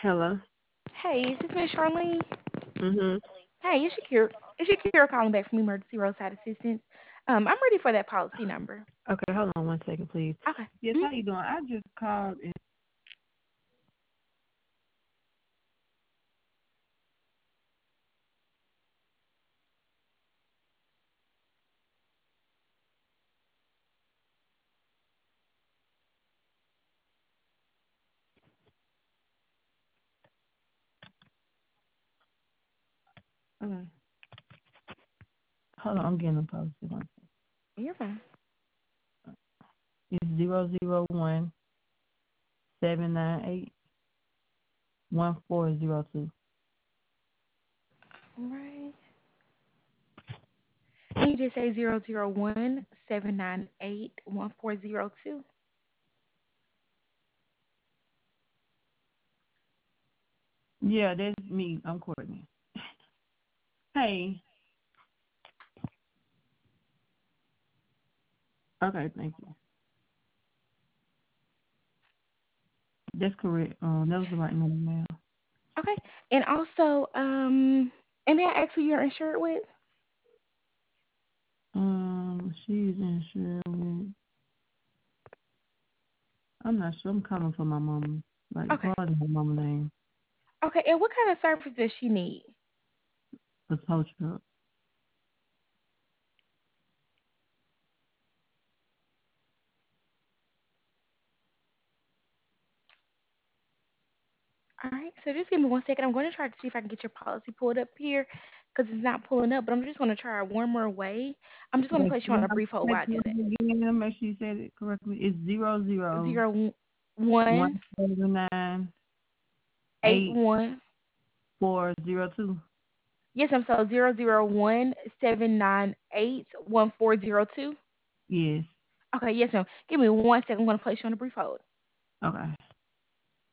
Hello. Hey, is this Miss Charlene? Mhm. Hey, it's Shakira. It's Shakira calling back from Emergency Roadside Assistance. I'm ready for that policy number. Okay, hold on 1 second, please. Okay. Yes, Mm, how you doing? I just called and okay. Hold on, I'm getting the policy one. you're fine. It's 001-798-1402. All right. And you just say 001-798-1402. Yeah, that's me. I'm Courtney. Hey. Okay, thank you. That's correct. That was the right number, ma'am. Okay. And also, and may I ask who you're insured with? She's insured with. I'm not sure. I'm calling for my mama. Like, Okay. what is her mama name? Okay. And what kind of service does she need? The tow truck. All right. So just give me 1 second. I'm going to try to see if I can get your policy pulled up here because it's not pulling up. But I'm just going to try one more way. I'm just going to Yes, place you on when a I brief hold make while I do sure that. again, make sure you said it correctly. It's zero zero Zero one 179 eight one. 8402. Yes, I'm so 001-798-1402. Yes. Okay, yes, ma'am. Give me 1 second. I'm gonna place you on a brief hold. Okay.